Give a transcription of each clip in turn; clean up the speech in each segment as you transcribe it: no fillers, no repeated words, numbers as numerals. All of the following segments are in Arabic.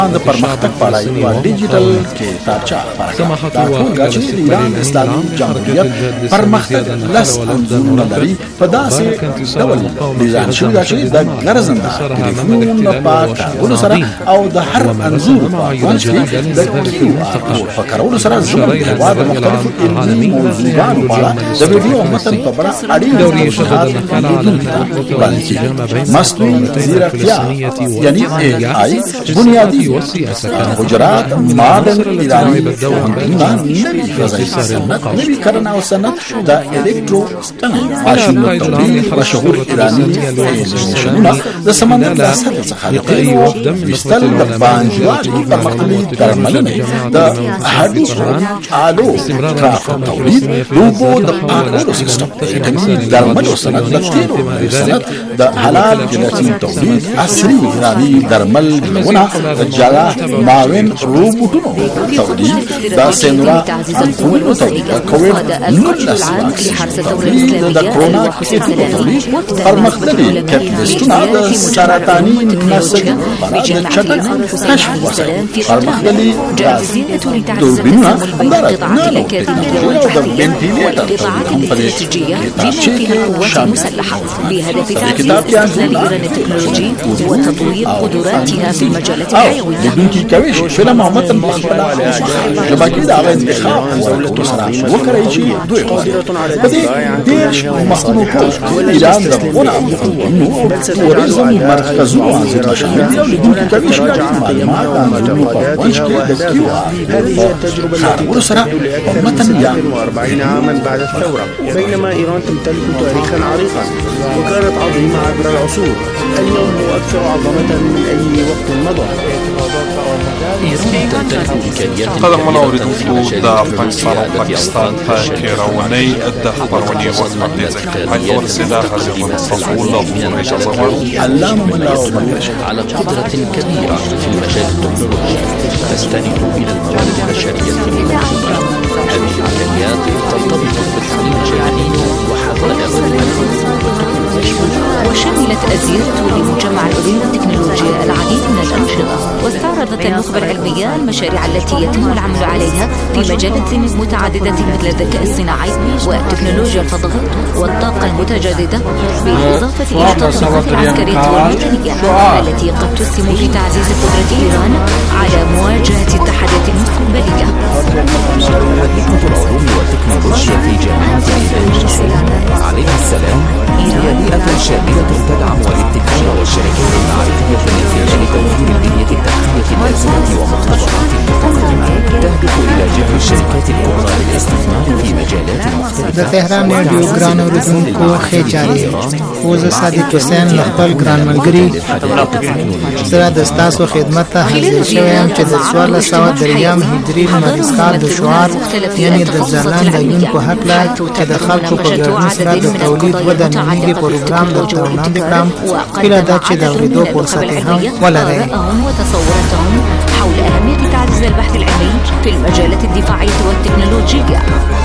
د پرمختګ په اړه یو ډیجیټل کتابچه سماحت دا ټولګه چې د ایران اسلامي جمهوریت پرمختګ لس انځورونه لري په داسې ډول ډیزاین شوي ده چې د ګرځنده تلیفون په کارولو سره او د هر انځور په منځ کې د کیو آر کوډ په کارولو سره زموږ د هېواد د مختلفو علمي موضوعاتو په اړه د ویډیو او متن په بڼه اړین توضیحات لیدونکي ته وړاندې کېږي. مصنوعي ځیرکتیا یعنی AI بنیادي حجرات ماډرن ایراني پوهنتونونه نوي فضایي صنعت نوي کرنه او صنعت د الکترو ماشینونو تولید مشهور ایراني انیمیشنونه د سمندر د سطح څخه د تیلو ویستل د بانجوالي پرمختللي درملنې د هډوکو آلو کرافت تولید د اوبو د پاکولو سیسټم د ویټامین درملو صنعت د تیلو صنعت د حلال جنتین تولید عصري ایراني درمل جوړونه د جلا معاون روبوټونو تولید د سینورا انفونو تولید د کووډ 19 تولید د کرونا کیټونو تولید پرمختللي کپیټالیستونه د سرطاني نسلونو لپاره د چټک کشف وسایل پرمختللي دوربینونه همدارنګه د وینټیلیټر هم په دې کتابچه کې شامل بهدف تعزيز استغلال إيران التكنولوجي وتطوير قدراتها في المجالات الحيوية. لیدونکي کوي چې فلم محمد المخبره ژباګي د هغه انتخاب ورکړو سره وکړي چې دوی په دې دیش مخکنو کې ایران د غوړه ورزم مرکزونو ځای شامل دي. لیدونکي کوي چې معلومات د انځورونو په وجه کې د کیو آر هذه التجربة التي متن 42 عاما بعد الثورة. بينما إيران تمتلك تاريخا عريقا وكانت عظيمة عبر العصور، اليوم هو أكثر عظمة من أي وقت مضى. قدم اوریدونکو د افغانستان او پاکستان په تیرونی د خبرونې وخت باندې پای ته ورسېده. هغه مصطفی الله اجازه غواړو علامه الله على قدرة كبيرة في المجال التكنولوجي تستند إلى الموارد البشرية الموجودة. هذه العمليات ترتبط بالتعليم الجامعي وحدائق وشملت أزيرة لمجمع العلوم والتكنولوجيا العديد من الأنشطة، واستعرضت النخبة العلمية المشاريع التي يتم العمل عليها في مجالات متعددة مثل الذكاء الصناعي وتكنولوجيا الفضاء والطاقة المتجددة، بالإضافة إلى التطبيقات العسكرية والميدانية التي قد تسهم في تعزيز قدرة إيران على مواجهة التحديات المستقبلية. حديقة العلوم والتكنولوجيا في جامعة عليها السلام هي بيئة شاملة تدعم الابتكار والشركات المعرفية من خلال توفير البنية التحتية اللازمة ومقتضيات متقدمة تهدف إلى جذب الشركات الكبرى للاستثمار في مجالات مختلفة. د تهران رادیو ګران اوریدونکو ښه جاري خو زه صادق حسین له خپل ګران ملګري سره د ستاسو خدمت ته حاضر شوی یم چې د 1403 هجري لمریز کال د شعار یعنې د ځلان د یون په هکله چې د خلکو په ګډون سره د تولید وده نومیږي پروګرام درته وړاندې کړم. هیله ده چې د اورېدو فرصت یې هم ولرئ. وتصوراتهم حول أهمية تعزيز البحث العلمي في المجالات الدفاعية والتكنولوجية.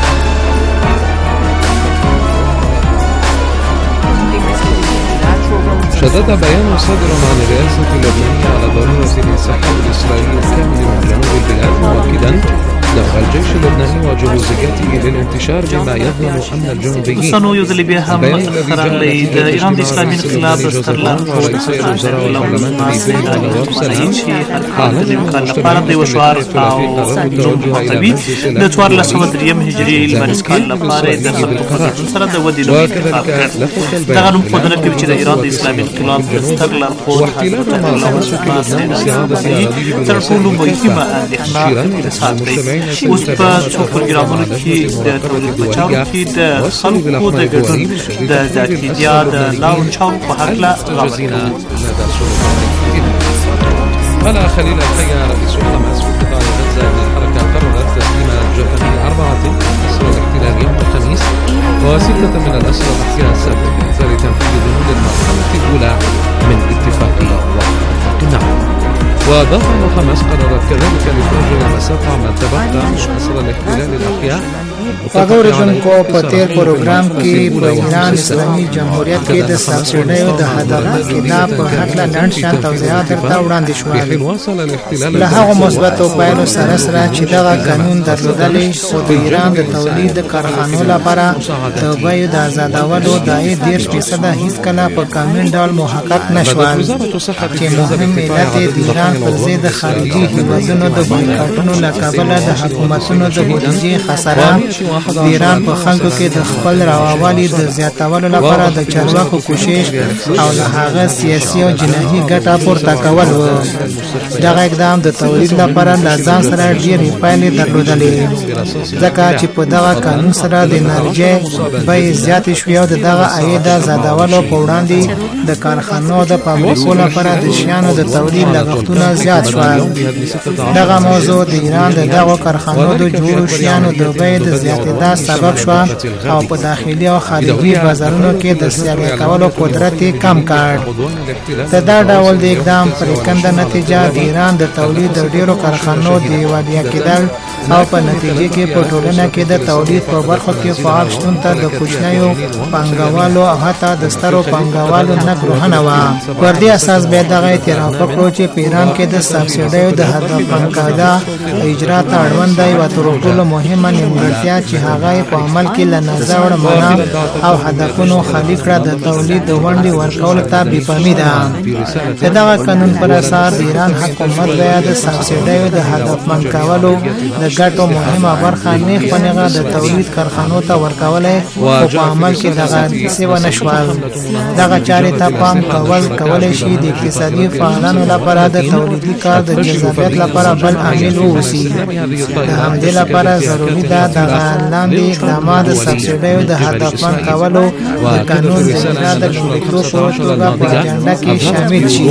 شدد بيان صادر عن الرئاسة اللبنانية على ضرورة الانسحاب الإسرائيلي الكامل من جنوب البلاد، مؤكدا دفع الجيش اللبناني وجهوزياته للانتشار بما يضمن أمن الجنوبيين. دوستانو یو ځل بیا هم خبرلې د ایران د اسلامي انقلاب د سترلارښود لپاره د یو شعار او نوم محتوي د 1403 هجري لمریز کال لپاره د خلکو په ګډون سره د ودې نوم انتخاب کړ. دغه نوم ښودنه کوي چې د ایران د اسلامي انقلاب د سترلارښود تر ټولو مهمه اندېښنه اقتصاد دی. اوس په څو پروګرامونو کې د تولید بچاو کې د خلکو د ګډون د ذاتیدیا د لاو چاو په هکله غږونه. قال خليل الحيا رئيس حماس في قطاع غزة أن الحركة قررت تسليم جثمي 4 أسرى الاحتلال يوم الخميس و6 من الأسرى الأحياء السابق بإنزال تنفيذ بنود المرحلة الأولى من اتفاقية وقف النار. وأضاف أن حماس قررت كذلك لتوجه مسافة ما تبقى من أسرى الاحتلال الأحياء وګورئ په تیر پروګرام کې په ایران اسلامي جمهوریت کې د سبسایډیو د هدف کې په هکله لنډ شان توضیحات درته وړاندې شول. له هغو مثبتو پایلو سره سره چې دغه قانون درلودلی خو د ایران د تولید د کارخانو لپاره د بیو د آزادولو د 10% هیڅکله په کامل ډول محقق نه شول، چې مهم علت یې د ایران پر ضد د خارجي هېوادونو د بایکاټونو له کبله د حکومتونو د بودیجې خساره، د ایران په خلکو کې د خپل رواوالي د زیاتولو لپاره د چارواکو کوشش او له هغه سیاسي او جناحي ګټه پورته کول و. دغه اقدام د تولید لپاره له ځان سره ډېرې پایلې درلودلې، ځکه چې په دغه قانون سره د انرژۍ بیې زیاتې شوې او د دغه عاید د زیاتولو په وړاندې د کارخانو د فابریکو لپاره د شیانو د تولید لګښتونه زیات شول. دغه موضوع د ایران د دغو کارخانو د جوړو شیانو د بیې د زیاتېدا سبب شو او په داخلي او خارجي بازارونو کې د سیالي کولو قدرت یې کم کړ. د دا ډول د اقدام پرېکنده نتیجه د ایران د تولید د ډېرو کارخانو دیوالیا کېدل او په نتیجه کې په ټولنه کې د تولید په برخو کې فعال شتون ته د کوچنیو پانګوالو او حتی د سترو پانګوالو نګروهنه وه. پر دې اساس بیا دغه اعتراف وکړو چې په ایران کې د سبسایډیو د هدفمند قاعده اجرا ته اړوند دی او تر ټولو مهمه نیمګړتیا چې هغه په عمل کې له نظره معنا او هدفونو خالي کړه د تولید د ونډې ورکولو ته بې پامي ده. د دغه قانون پر اساس د ایران حکومت بیا د سبسایډیو د هدفمند کولو د ګټو مهمه برخه نیغ په نیغه د تولید کارخانو ته ورکولی، خو په عمل کې دغه څه ونه شول. دغه چارې ته پام کولی شي د اقتصادي فعالانو لپاره د تولیدي کار د جذابیت لپاره بل عامل واوسي. د همدې لپاره ضروري ده دغه لاندې اقدامات د سبسایډیو د هدفمند کولو د قانون د اجرا د لومړیتوب په توګه په اجنډا کې شامل شي.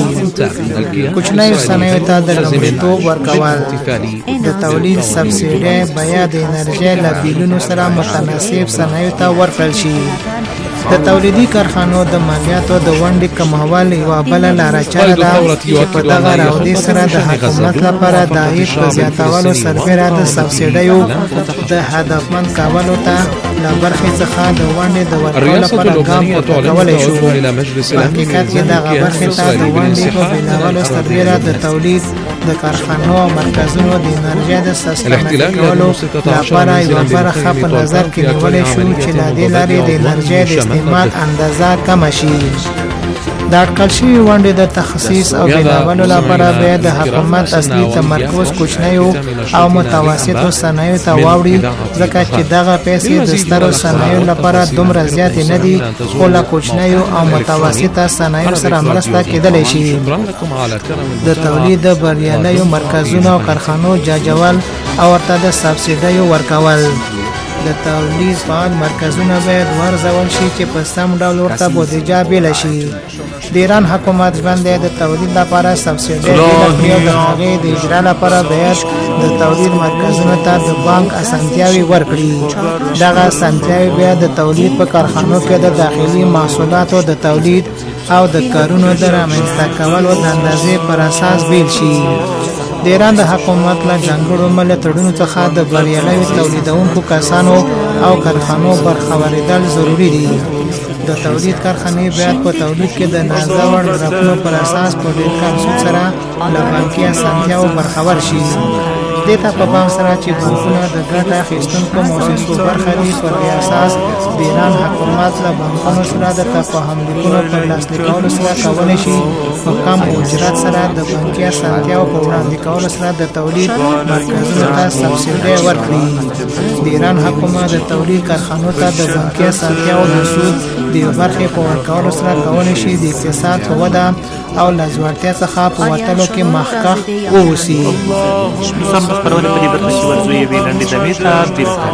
کوچنیو صنایعو ته د لومړیتوب ورکول، د تولید سبسایډي باید د انرژۍ له بیلونو سره متناسب صنایعو ته ورکړل شي. د تولیدي کارخانو د مالیاتو د ونډې کمول یوه بله لاره چاره ده چې په دغه راودې سره د حکومت لپاره د عاید په زیاتولو سربیره د سبسایډیو د هدفمند کولو ته له برخې څخه د ونډې د ورکولو لپاره ګام پورته کولی شو. په حقیقت کې دغه برخې ته د ونډې په بېلولو سربیره د تولید د کارخانو او مرکزونو د انرژۍ د سیستماتیک کولو لپاره یوه برخه په نظر کې نیولی شو چې له دې لارې د انرژۍ د استعمال اندازه کمه شي. د اټکل شوي ونډې د تخصیص او بېلولو لپاره باید د حکومت اصلي تمرکز کوچنیو او متوسطو صنایعو ته واوړي، ځکه چې دغه پیسې د سترو صنایعو لپاره دومره زیاتې نه دي، خو له کوچنیو او متوسطه صنایعو سره مرسته کېدلی شي. د تولید د بریالیو مرکزونو او کارخانو جاجول او ورته د سبسایډیو ورکول. د تولید فعال مرکزونه باید ورزول شي چې په سم ډول ورته بودیجه بیله شي. د ایران حکومت ژمن دی د تولید لپاره سبسایډي بیله کړي او د هغې د اجرا لپاره باید د تولید مرکزونو ته د بانک اسانتیاوې ورکړي. دغه اسانتیاوې باید د تولید په کارخانو کې د داخلي محصولاتو د تولید او د کارونو د رامنځته کولو د اندازې پر اساس بیل شي. د ایران د حکومت له ځانګړو ملاتړونو څخه د بریالیو تولیدونکو کسانو او کارخانو برخوریدل ضروري دي. د تولید کارخانې باید په تولید کې د نازور رقمونو پر اساس په ډېر کم سود سره له بانکي اسانتیاوو برخور شي. دې ته په پام سره چې بانکونه د ګټه اخیستونکو مؤسسو برخه دي، پر دې اساس د ایران حکومت له بانکونو سره د تفاهم لیکونو په لاسلیک کولو سره کولی شي په کم اجرت سره د بانکي اسانتیاوو په وړاندې کولو سره د تولید مرکزونو ته سبسایډي ورکړي. د ایران حکومت د تولید کارخانو ته د بانکي اسانتیاوو د سود د یو برخې په ورکولو سره کولی شي د اقتصاد په وده او له ځوړتیا څخه په وتلو کې مخکښ واوسي. دوستان د خپرونې په دې برخه کې ورځو یوې لنډې دمې ته بیرته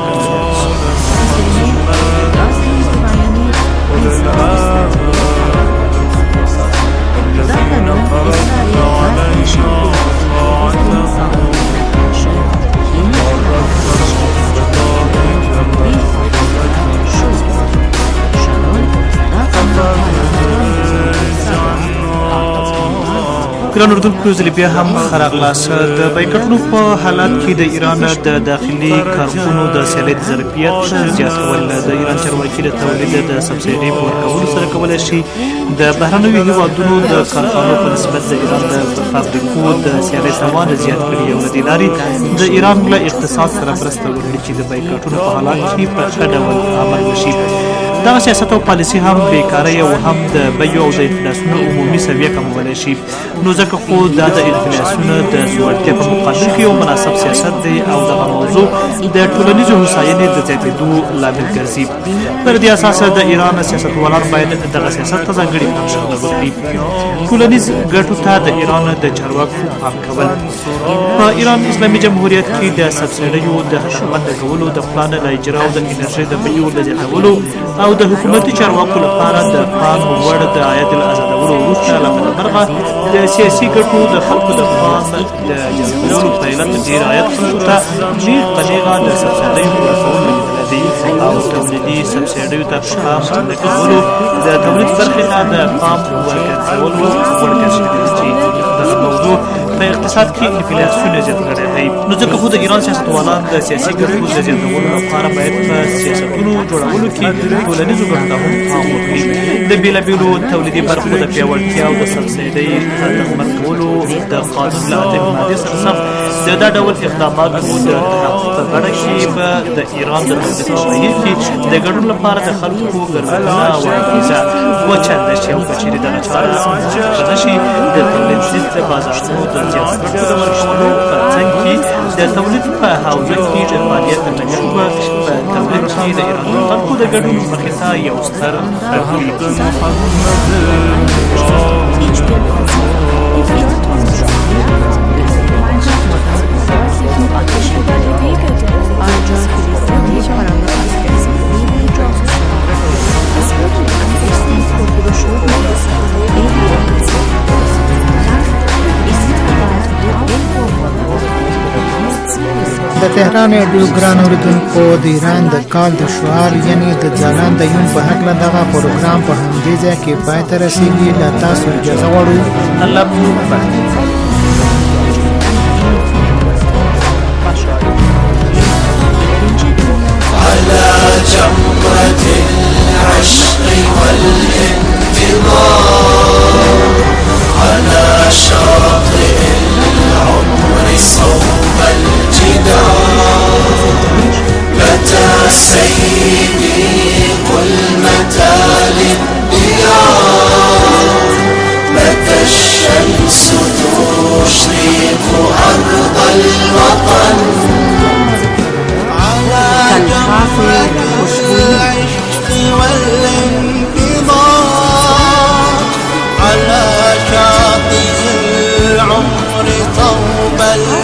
ګران اردوونکو زه بیا هم ښه راغلاست. د بایکټونو په حالات کې د ایران د داخلي کارخونو د سیالۍ د ظرفیت زیاتول د ایران چارواکي د تولید د سبسایډۍ په ورکولو سره کولی شي د بهرنیو هیوادونو د کارخانو په نسبت د ایران د فابریکو د سیالۍ توان زیات کړي او له دې لارې د ایران له اقتصاد سره مرسته وکړي چې د بایکټونو په حالات کې په ښه ډول عمل وشي. دغه سیاست او پالیسي هم بیکارۍ او هم د بیو او د انفلاسیون عمومي سویه کمولی شي. نو ځکه خو دا د انفلاسیون د لوړتیا په مقابل کې یو مناسب سیاست دی او دغه موضوع د ټولنیزو هوساینې د زیاتېدو لامل ګرځي. پر دې اساس د ایران سیاستوالان باید دغه سیاست ته ځانګړې پاملرنه وکړي. ټولنیز ګټو ته د ایران د چارواکو پام کول. په ایران اسلامي جمهوریت کې د سبسایډیو د هدفمند کولو د پلان د اجرا او د انرژۍ د بیو د زیاتولو او د حکومتي چارواکو لپاره د پام وړ د عاید له ازادولو وروسته له بله برخه د سیاسي ګټو د خلکو د پام د جذبولو په علت ډېر عاید خلکو ته ډېر په نیغه د سبسایډیو ورکول لیدلی دی او تولیدي سبسایډیو ته پام نه کولو د تولید برخې ته د پام ورګرځولو وړ ګرځېدلی چې دغه موضوع په اقتصاد کې انفلاسیون زیات کړی دی. نو ځکه خو د ایران سیاستوالان د سیاسي ګټو د زیاتولو لپاره باید په سیاستونو جوړولو کې ټولنیزو ګټو ته هم پام وکړي. د بېلابېلو تولیدي برخو د پیاوړتیا او د سبسایډۍ تضمین کولو د قانون له اتمې مادې سره سم د دا ډول اقداماتو د تحقق په بڼه کې به د ایران د تولید په بهیر کې د ګډون لپاره د خلکو ګرځندونه او انګېزه وچنده شي او که چېرې دغه چاره نه شي د تولید ضد بازارونو د زیاتو ګټو د ورکولو په څنګ کې د تولید په حوزه کې د فعالیت نشو به په تولید کې د ایران د خلکو د ګډون مخې ته یو ستر خنډ وي. د تهران رادیو ګران اورېدونکو د ایران د کال د شعار یعنی د ځلان د یوم په هکله دغه پروګرام په همدې ځای کې پای ته رسېږي. له تاسو اجازه غواړو. الله مو على جمرة العشق والانتظار على شاطئ العمر صوب الجدار متى سيدي قل متى للديار متى الشمس تشرق أرض الوطن كالحافل العشق والانتظار على شاطئ العمر طوب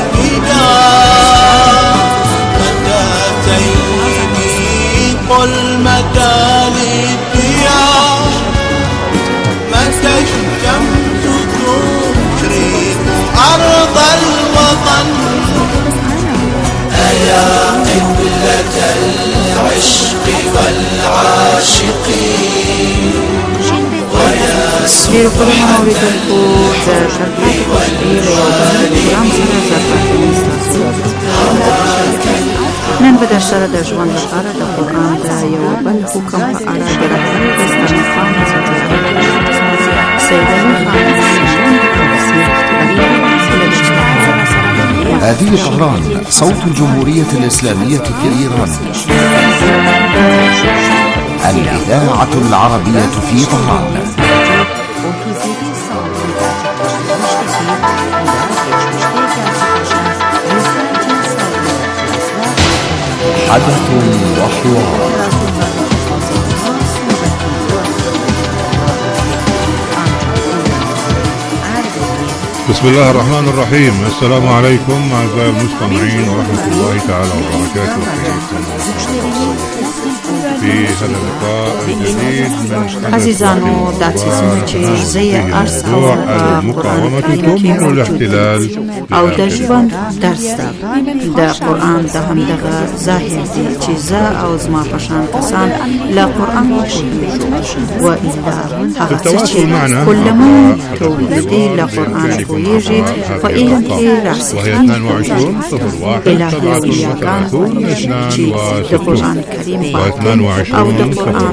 الجدار متى سيدي قل متى للديار متى الشمس تشرق أرض الوطن أيا قبلة العشق والعاشقين ويا سبحان نن به در سره د ژوند لپاره د قرآن د یو بل حکم په اړه د رهبرۍ دسترخوان سید علي خان هذه طهران صوت الجمهورية الإسلامية في إيران الإذاعة العربية في طهران. حدث وحوار. بسم الله الرحمن الرحيم. السلام عليكم أعزائي المستمعين ورحمة الله تعالى وبركاته. في هذا اللقاء الجديد من عزيزانو داتسيزمو چې زي ارس او المقاومة تؤمن الاحتلال او د ژوند درس د قرآن د همدغه ظاهر دي چې زه او زما پشان کسان له قرآن و الا هغه څه چې کلمون توحیدي له قرآن پویږي په علم کې راسخېږي الهي اولیاګان چې د قرآن کریم باطل او د قرآن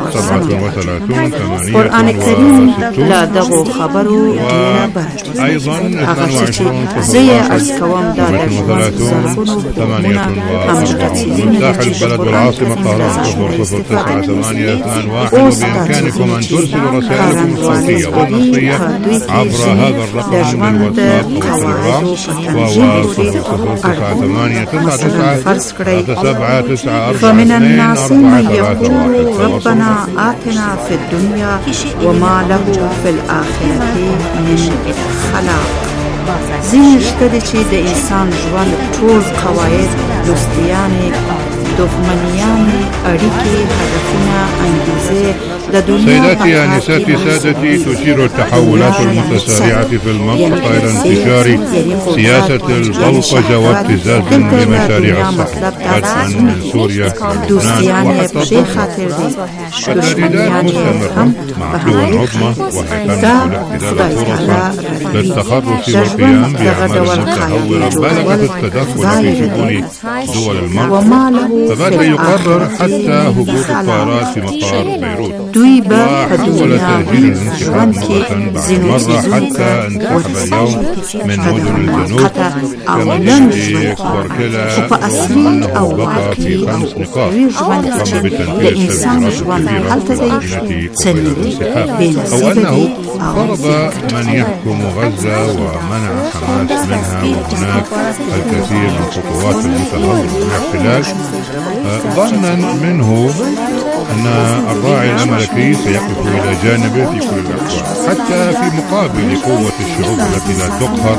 قرآن کریم لا دغو خبرو ډېره برخه هغه چې زه یې عرض کوم دا د ژوند زرګونو حکمونه همدغه څیزونه دي چې والعاصمة طهران 00981 وبإمكانكم أن ترسلوا رسائلكم الصوتية والنصية عبر هذا الرقم للواتساب أو التليجرام وهو 00999 فمن الناس من يقول ربنا آتنا في الدنيا وما له في الآخرة من خلاق. ځینې شته دي چې د انسان ژوند ټول قواعد لوستیانې دښمنیانې اړیکې هدفونه انګیزې د دنیا سيداتي آنساتي سادتي تشير التحولات المتسارعة في المنطقة إلى انتشار سياسة البلطجة وابتزاز لمشاريع الصحة بدءا من سوريا ولبنان وحتى التهديدات مستمرة مع قوى عظمى وحيقان الاحتلال فرصا للتخرص والقيام بأعمال متهورة بالغة التدخل في شؤون دول المنطقة فبات يقرر حتى هبوط الطائرات في مطار بيروت وحول تأجيل الانسحاب مرة حتى انسحب اليوم من مدن الجنوب كمدينة كوركيلا وأنه بقى في 5 نقاط قام بتنفيذ تغييرات كبيرة في مدينة الانسحاب أو أنه فرض من يحكم غزة ومنع حماس منها وهناك الكثير من خطوات المتهور بالاحتلال ظنا منه أن الراعي الأمريكي سيقف إلى جانبه في كل الأحوال حتى في مقابل قوة الشعوب التي لا تقهر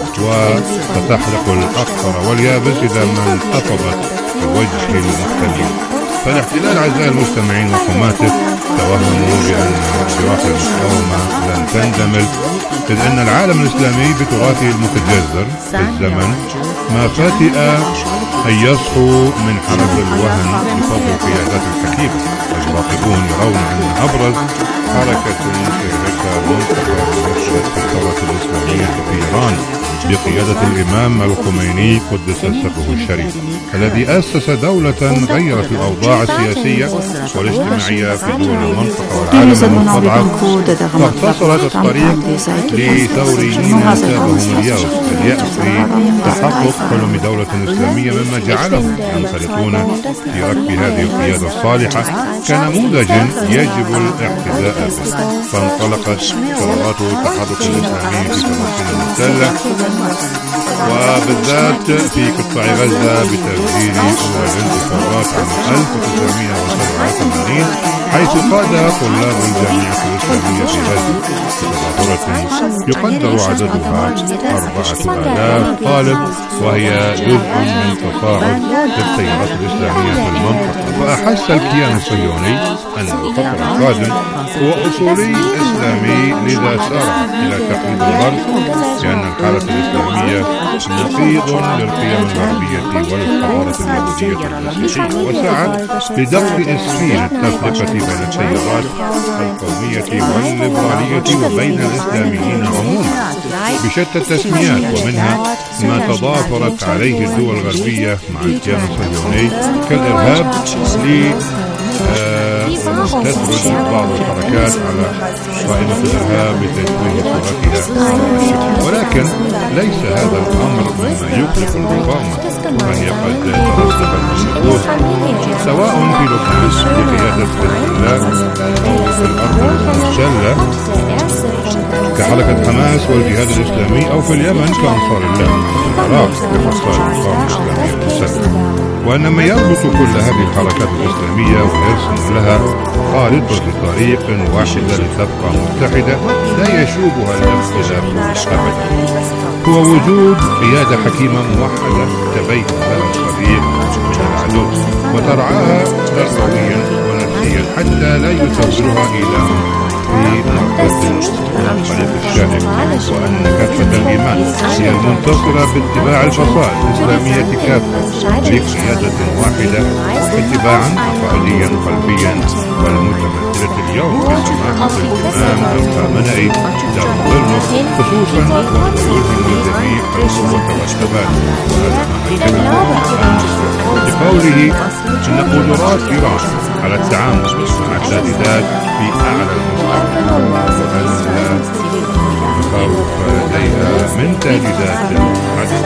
وستحرق الأقصر واليابس إذا ما انتفضت بوجه المحتلين. فالاحتلال أعزائي المستمعين وحماته توهموا بأن جراح المقاومة لن تندمل إذ أن العالم الإسلامي بتراثه المتجذر في الزمن ما فاتئ أن يصحوا من حرب الوهن بفضل القيادات الحكيمة. المراقبون يرون أن أبرز حركة شهدتها منطقة الثورة الإسلامية في إيران بقيادة الإمام الخميني قدس سره الشريف الذي أسس دولة غيرت الأوضاع السياسية والاجتماعية في دول المنطقة والعالم المستضعف فاختصرت الطريق لثوريين سابهم اليأس في تحقق حلم دولة إسلامية مما جعلهم ينخرطون في ركب هذه القيادة الصالحة كنموذج يجب الاحتذاء به. فانطلقت ثورات التحرك الإسلامي في فلسطين المحتلة وبالذات في قطاع غزة بتفجير أول الانتفاضات عام 1987 حيث قاد طلاب الجامعة الإسلامية في غزة بتظاهرة يقدر عددها 4000 طالب وهي جزء من تصاعد للتيارات الإسلامية في المنطقة. فأحس الكيان الصهيوني أن الخطر القادم هو أصولي إسلامي لذا سارع إلى تقليد الغرب لأن الحالة الإسلامية نقيض للقيم الغربية والحضارة اليهودية المسيحية وسعى لدفع إسفين التفرقة بين التيارات القومية والليبرالية وبين الإسلاميين عموما بشتى التسميات ومنها ما تضافرت عليه الدول الغربية مع الكيان الصهيوني كالإرهاب تدرج بعض الحركات على قائمة الإرهاب لتشويه صورتها ولكن ليس هذا الأمر مما يقلق المقاومة وهي قد ترسخت النفوس سواء في لبنان بقيادة حزب الله أو في الأرض المحتلة كحركة حماس والجهاد الإسلامي أو في اليمن كأنصار الله في العراق كفصائل المقاومة الإسلامية المسلحة. وإنما يربط كل هذه الحركات الإسلامية ويرسم لها خارطة طريق واحدة لتبقى متحدة لا يشوبها الاختلاف أبدا هو وجود قيادة حكيمة موحدة تبين لها الصديق من العدو وترعاها تربويا ونفسيا حتى لا يصورها إلى في والجنود الخليق الشامل، وأن كافة الإيمان هي المنتصرة باتباع الفصائل الإسلامية كافة بقيادة واحدة، اتباعا عقائديا قلبيا، والمتمثلة اليوم في سماحة الإمام الخامنئي دام ظلمه، خصوصا وهو يلزم الجميع القوة والثبات، وهذا ما بقوله إن قدرات إيران على التعامل مع التهديدات في أعلى المستوى، ومخاوف لديها من تهديدات عدد.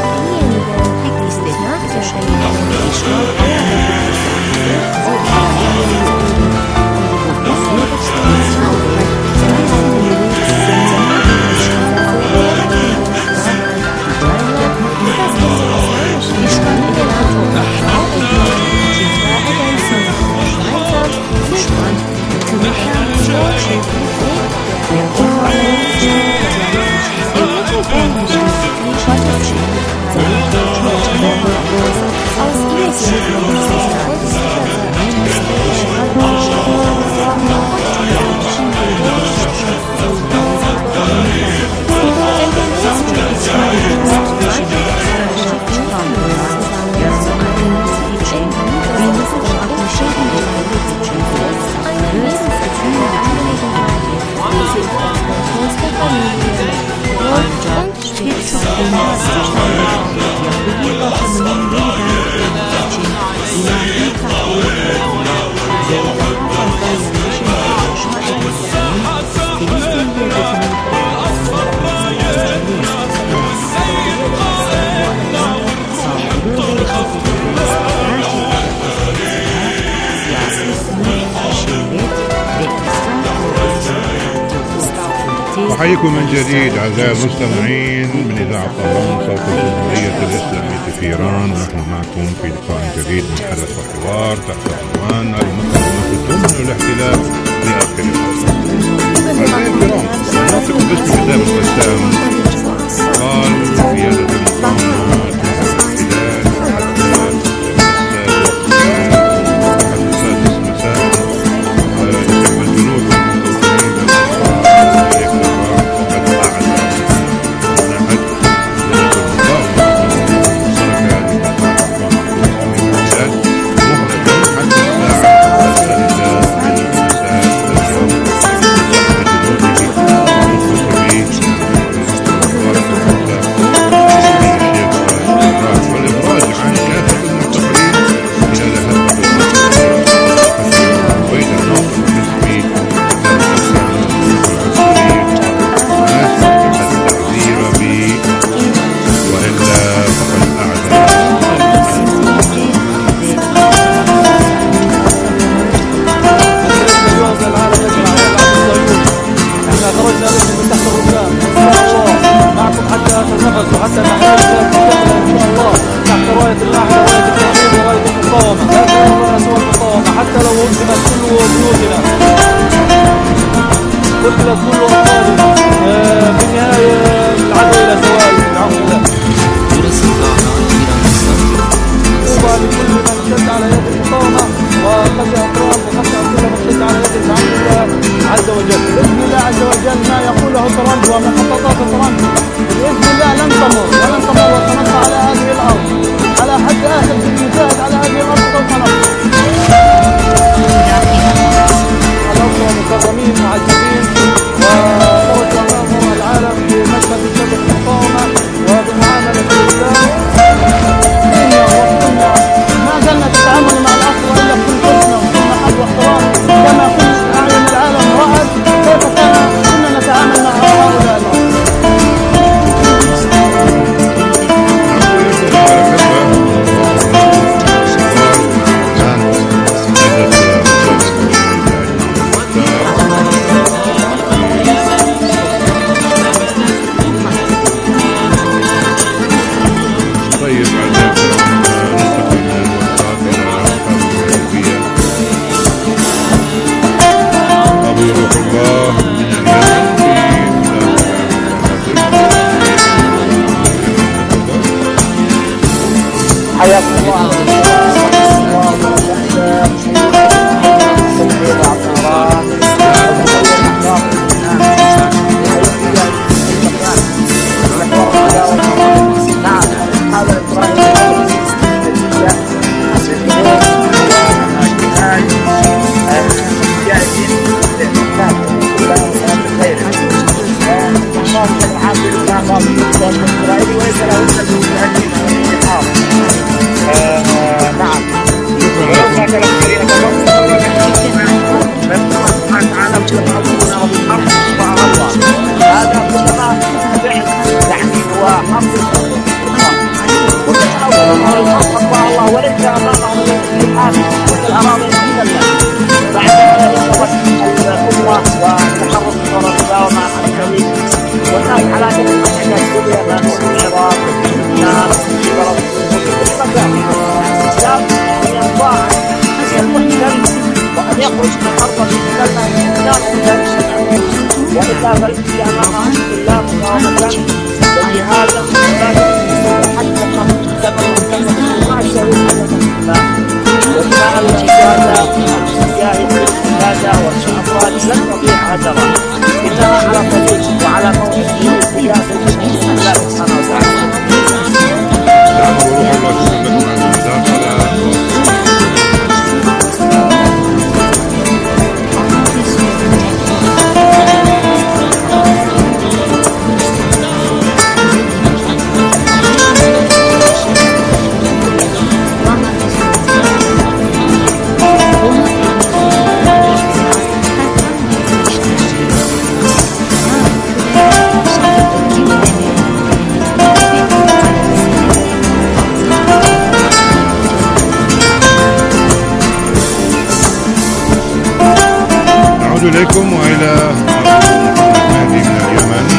أحييكم من جديد أعزائي المستمعين من إذاعة طهران صوت الجمهورية الإسلامية في إيران، ونحن معكم في لقاء جديد من حدث وحوار تحت عنوان المقاومة ضمن الاحتلال لآخر الفترة. أعزائي الكرام، ناطق باسم كتاب القسام قال قيادة المقاومة وجد حرب بالكلمة لا وإلا فالإسلام إلا مقاومة ولهذا حتى مع الشهيد وإنما السيادة والشعفات لن تضيع عذرا إنها على طريق وعلى موعد السياسة الله سبحانه وتعالى. إليكم وإلى مهدي من اليمن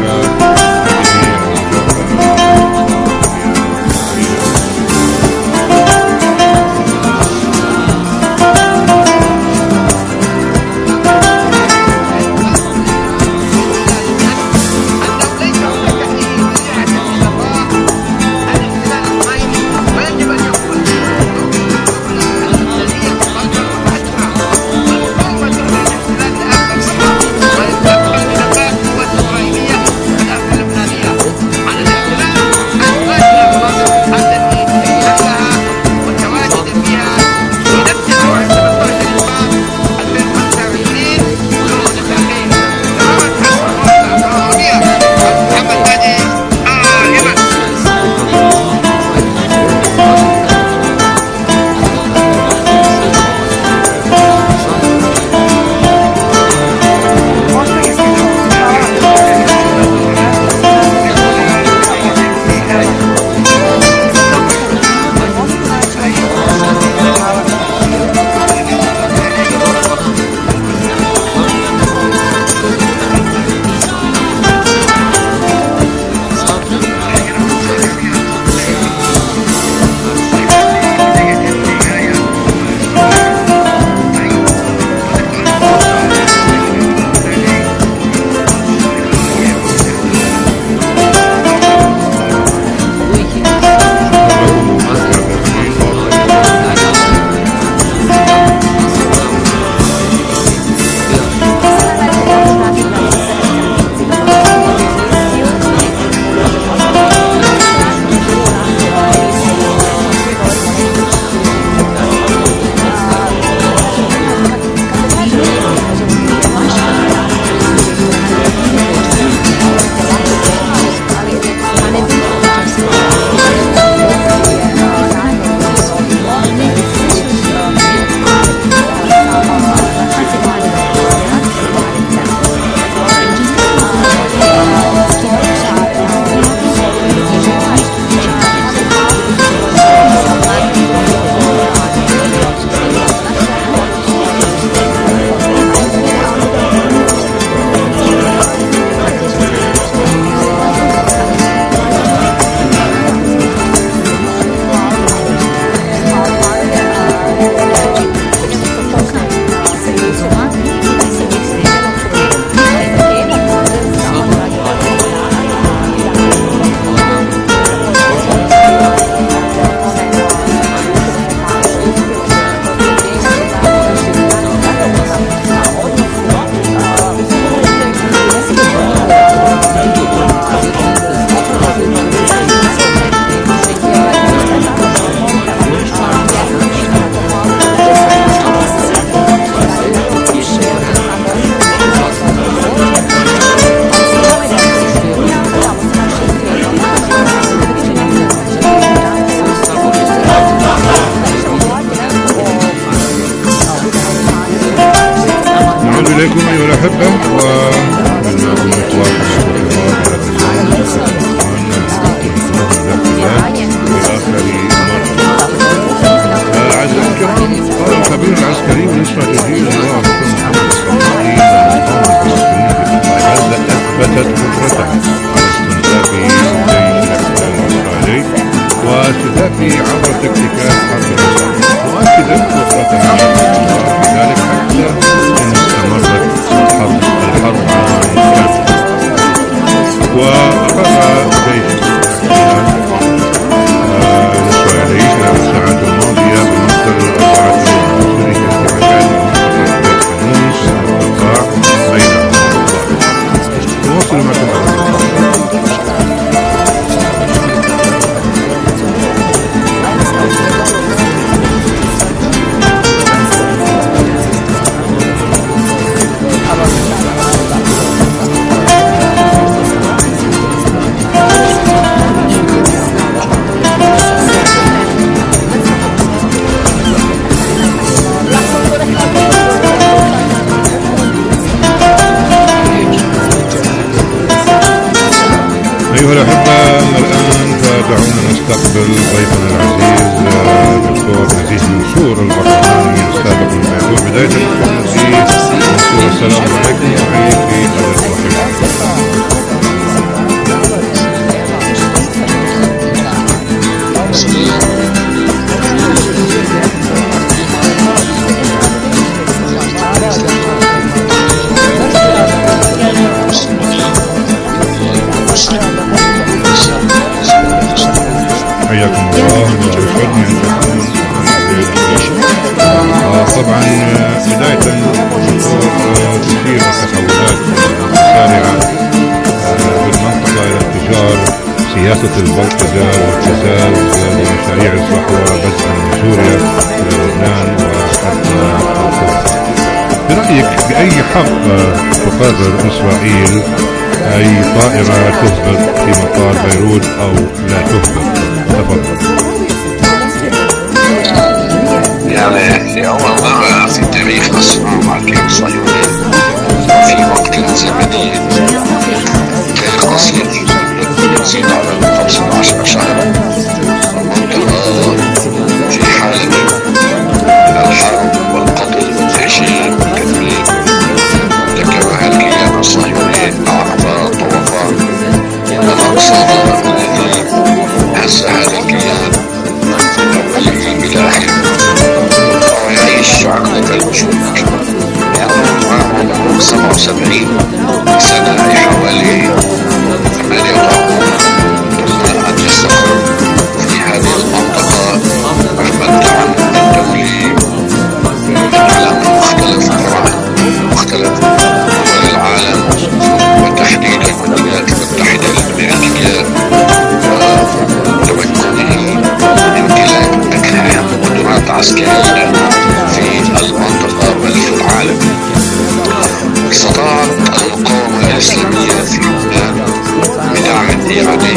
إليكم أيها الأحبة ومنكم إطلاق الأعزاء الكرام، قال الخبير العسكري والاستراتيجي لواء محمد الصناعي غزة أثبتت قدرتها على استنزاف بين الاحتلال الإسرائيلي واستهدافه عبر تكتيكات حرب الإسرائيل، مؤكدا قدرتها على الاستمرار في ذلك حتى نستقبل ضيفنا العزيز دكتور نزيه منصور البرلماني السابق من بيروت. بداية دكتور نزيه منصور، السلام عليكم وعليك في هذا حياكم الله ويسعدني أن تكون طبعا بداية تثير التحولات السارعة بالمنطقة إلى اتجاه سياسة البلطجة والابتزاز لمشاريع الصحوة بدءا من سوريا إلى لبنان وحتى القدس. برأيك بأي حق تقرر إسرائيل أي طائرة تهبط في مطار بيروت أو لا تهبط؟ تفضل. يعني لأول مرة في تاريخ الصراع مع الكيان الصهيوني في وقت زمني غير قصير يزيد على 15 شهرا والمنطقة في حالة الحرب والقتل والتهجير والتدمير ذكرها الكيان الصهيوني أعقاب طوفان الأقصى الذي هز هذا الكيان إلى آخره ويعيش عقدة الوجود عام 77 سنة حوالي 8 قرون ثم أن يستقر في هذه المنطقة مجموعة من العالم مختلف مختلف دول العالم وتحديدا الولايات المتحدة الأمريكية وتمكنه امتلاك أكثر قدرات عسكرية في المنطقة بل في العالم. استطاعت المقاومة الإسلامية في لبنان بدعم إيراني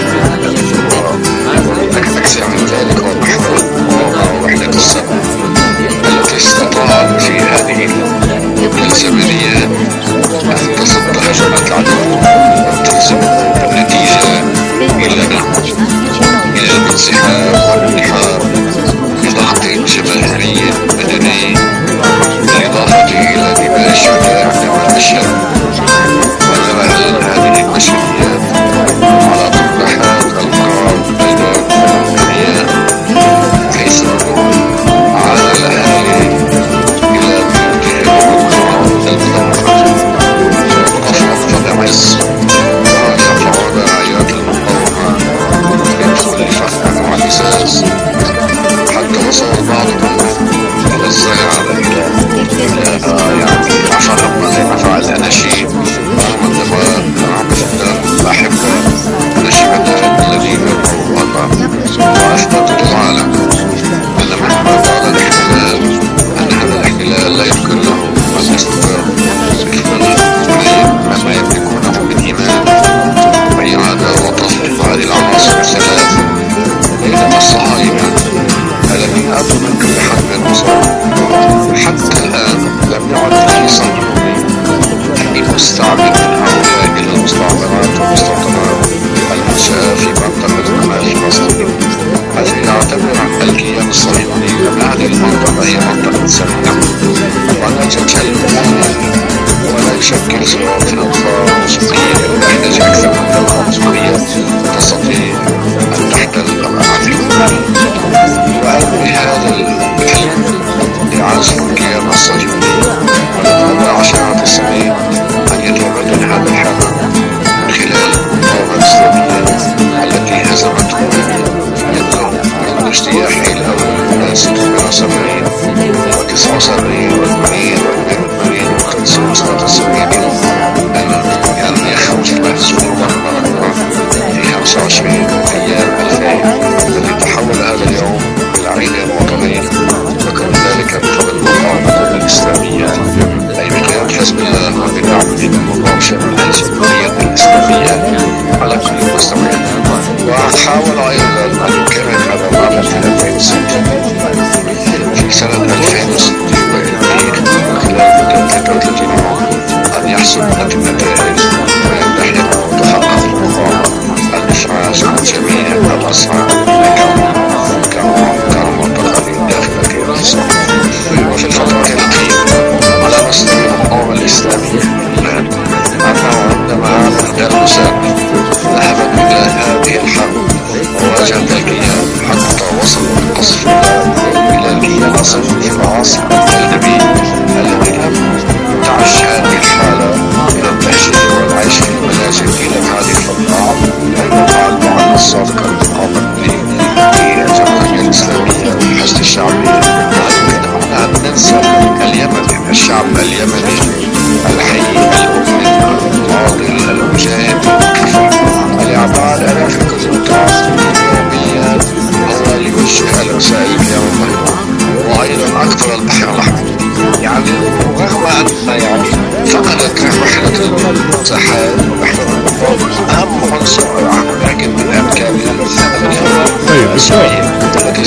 أكثر من ذلك هو محور المقاومة ووحدة السبب التي استطاعت في هذه الزمنية أن تصد هجمات العدو وتلزمه بالنتيجة إلى الانسحاب والانتحار بضغط جماهيري مدني بالإضافة إلى دماء الشهداء عندما نشر ونرى هذه المشهديات على طرحات القرار البيضاء الأمريكية حيث عاد الأهالي إلى بيوتهم المدمرة وقفوا فبعز ورفعوا رايات المقاومة يدخل لفخ المعتزاز حتى وصل بعضهم إلى الزيارة إلى يعني عشان زي ما فعل أناشيد رغم الدماء رغم الدم الأحبة الشهداء الذين يدعوا الله وأثبتوا العالم أن مهما طال الاحتلال أن هذا الاحتلال لا يمكن له أن يستمر مما يملكونه من إيمان وإعادة وتصريف هذه العناصر الثلاث بينما الصهاينة الذين أتوا من كل حرب وصار حتى الآن لم يعد في صدرهم أي مستعمل من هؤلاء إلى المستعمرات والمستوطنات المنشأة في منطقة قناة فلسطين حيث يعتبر الكيان الصهيوني أن هذه المنطقة هي منطقة سليمة ولا تتكلم ولا يشكل صراع في الأنفاق موسيقية يحتاج أكثر من دولة موسيقية تستطيع أن تحتل الأراضي وبهذا الحلم يعزم الكيان الصهيوني ولمدة عشرات السنين أن يتبدل هذا الحلم من خلال المقاومة الإسلامية التي هزمته يده من اجتياح إلى 76 و79 و80 و82 أن يخرج المهزوم في 25 أيام 2000 الذي تحول هذا اليوم إلى عيد وطني وكان ذلك بفضل المقاومة الإسلامية أي بقيادة حزب الله وبدعم المباشر من الجمهورية الإسلامية على كل مستوى وحاول أيضا أن يكرر هذا العمل في 2006 في سنة 2006 وصل قصف إلى النصر في معاصر النبي الذي لم تعش هذه الحالة من التهجير والعيش في المنازل إلى هذه الفترة مع المعنى الصادق المقابل للجمهورية الإسلامية والحشد الشعبي. ويمكن أن ننسى اليمن، الشعب اليمني الحي المؤمن العاضل المجاهد الأعمال آلاف الكتلات يوميا هو ليوجه الرسائل اليوم وأيضا أكثر البحر الأحمر. يعني رغم أن يعني فقدت رحلة الساحات أهم عنصر لكن من أمكانها السورية التي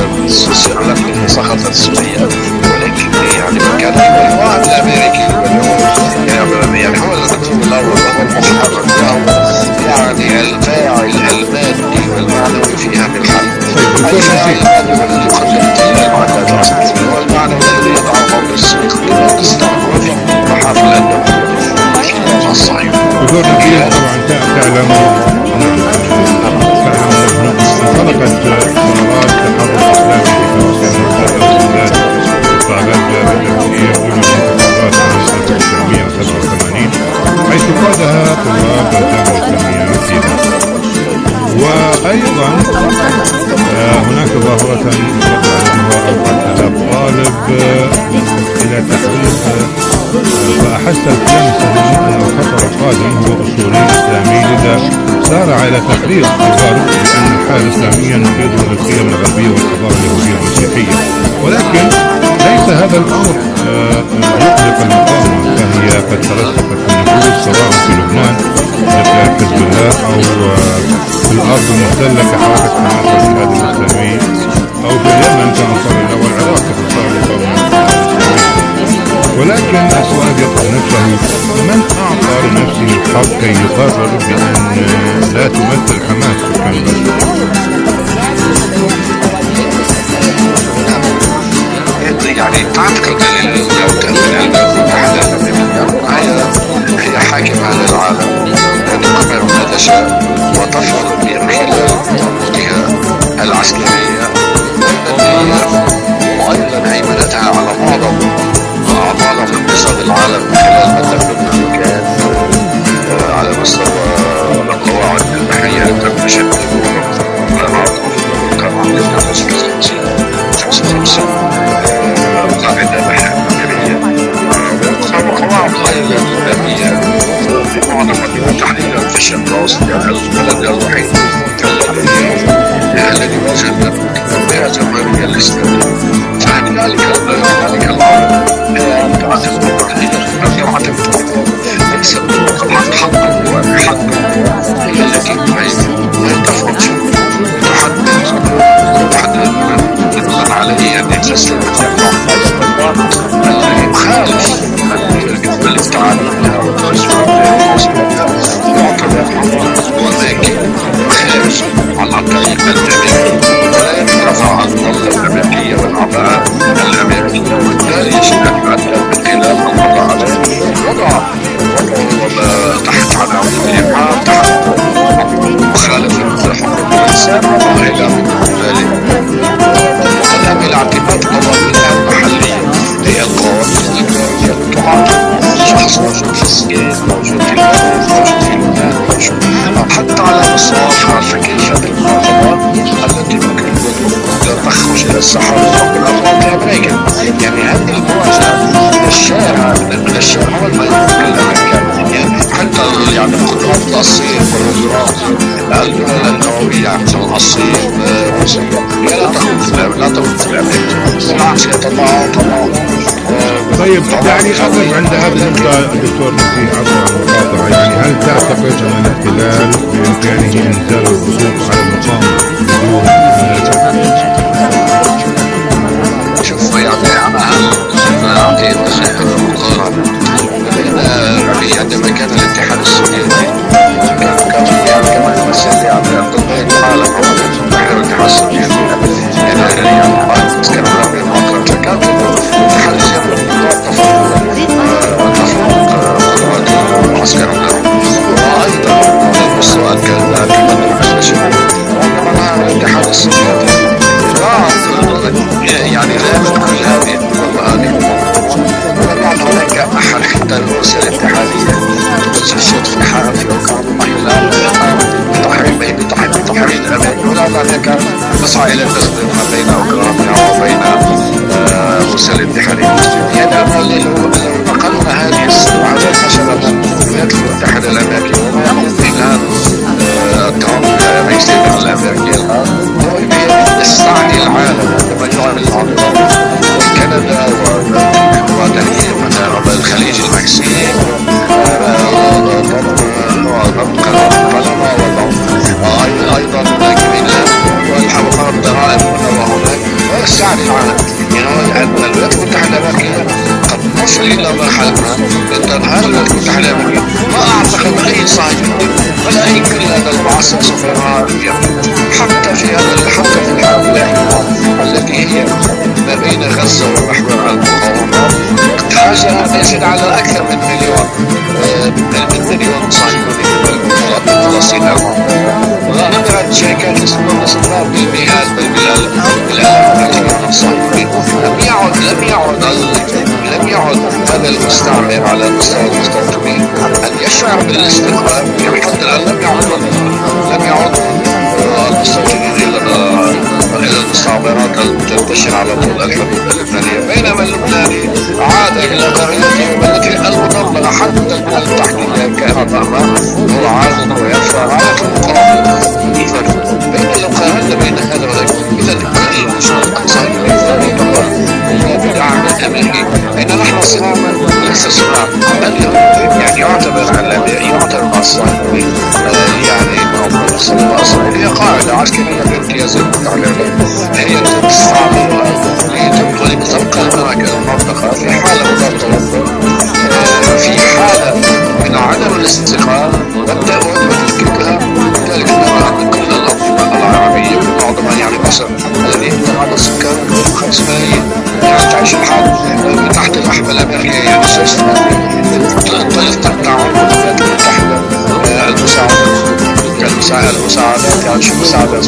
سقطت السورية، ولكن يعني كان الوعد الأمريكي يعني هو الخطوة الأول وهو المحرك يعني الفاعل المادي والمعنوي في هذه الحالة. الفاعل المادي الذي يقدم المعدات العسكرية والمعنوي الذي يضع موضوع السوق للاستعمار وحافل الدولة الصحيح. دكتور نبيل طبعا تعلم انطلقت ثورات تحرك اسلامي في فلسطين بعد التأثير ضمن ثورات سنة 1987 حيث قادها طلاب الجامعة الإسلامية في مصر. وأيضا هناك ظاهرة رفع 4000 طالب إلى تحقيق، فأحس الكيان الصهيوني أن الخطر القادم هو أصولي إسلامي، لذا سارع إلى تحرير اعتباره بأن الحالة الإسلامية نقيض للقيم الغربية والحضارة اليهودية والمسيحية. ولكن ليس هذا الأمر يطلق المقاومة، فهي قد ترسخت في النفوس سواء في لبنان بقيادة حزب الله أو في الأرض المحتلة كحركة حماس والجهاد الإسلامي أو في اليمن كأنصار الله والعراق كأنصار المقاومة. ولكن السؤال يطرح نفسه: من أعطى لنفسه الحق كي يقرر بأن لا تمثل حماس سكان غزة؟ يعني تعتقد لو كان هي حاكمة للعالم وتقرر ما تشاء وتفرض من خلال خططها العسكرية وأيضا هيمنتها على معظم اقتصاد العالم من خلال ما تملك المكان على مستوى القواعد البحرية تنتشر قاعدة بحرية وقواعد غير الإسلامية في معظم تحديدا في الشرق الأوسط. البلد الوحيد الذي وجد بها الجمهورية الإسلامية، فلذلك العالم ليس الحق هي التي تفرض تحدد عليه أن يتسلم المخالف بالافتعال منها والتجربة يعتبر ولكن خارج عن الطريق الأمريكي ولا يترفع عن الدولة الأمريكية والأعضاء الأمريكية، وبالتالي يجب أن يؤدى من خلال الوضع وضع تحت عناوين الإمام تحت مخالفة حقوق الإنسان وإلى ذلك، وقدم إلى اعتماد قوانين محلية هي القوانين التي تعاقب شخص موجود في الصين، موجود في اليمن، موجود في لبنان، موجود حتى على مستوى كيفية المراقبات التي ممكن تخرج إلى الصحراء والأرض في أمريكا. يعني هذه المواجهة من الشارع من الشارع هو ما يمكن الأمريكان، يعني حتى يعني قدرات الصين والقدرات النووية مثل الصين هي لا تخرج في أمريكا، بالعكس تتضاعف. طيب يعني أقف عند هذه النقطة دكتور نسيح عفوا عن المقاطعة، يعني هل تعتقد أن الاحتلال بإمكانه إنزال الضغوط على المقاومة بدون شوف يعني أنا أعطيت مقارنة بين عندما كان الاتحاد السوفيتي كان يعني كما يمثل يعني قضية العالم أو الاتحاد السوفيتي يعني كان ربي المؤقت، فكانت الاتحاد السوفيتي عسكرنا وأيضا على المستوى الكلمات كما الاتحاد السوفيتي تسعى إلى تسوية ما بين أوكرانيا وبين روسيا الاتحادية. يعني نقلنا هذه الصراعات مثلا الولايات المتحدة الأمريكية وبين ترامب رئيس الولايات الأمريكية هو يستعني العالم بمجموعة من الأنظمة كندا وتحكيم مثلا الخليج المكسيكي أيضا جميلة والحلقات الضرائب هنا وهناك ويستعني العالم. يعني الولايات المتحدة الأمريكية قد تصل إلى مرحلة أن تنهار الولايات المتحدة الأمريكية. ما أعتقد أي صهيوني ولا أي كل هذا المعسكر سوف يرى حتى في الحرب اللاحقة التي هي ما بين غزة ومحور المقاومة حاجة أن يزيد على أكثر من مليون صهيوني من فلسطين ولا نقرأ شركات الاستثمار بالمئات بل بالآلاف مليون صهيوني. لم يعد هذا المستعمر على مستوى المستوطنين أن يشعر بالاستقرار. يعني حتى الآن لم يعد المستوطنين إلى المستعمرات المنتشرة على طول الحدود اللبنانية، بينما اللبناني عاد إلى قريته التي المدمرة حتى من التحديد كانت أمامه هو عاد ويرفع راية المقاومة. بين المقارنة بين هذا وذاك إذا كل الصهيونيين بدعم الأمريكي بين نحن صراع ليس صراع يعني يعتبر مع الصهيوني يعني هي قاعدة عسكرية بامتياز المتعلمين هي تستعمل لتبقى المملكة المنطقة في حالة مضاد في حالة من عدم الاستقرار وتلكها ذلك من كل الأنظمة العربية معظمها يعني مصر الذي يقدر على السكان 5 ملايين يعني تعيش الحال تحت الرحمة الأمريكية يعني التعاون الولايات المتحدة المساعدات يعني شو مساعدات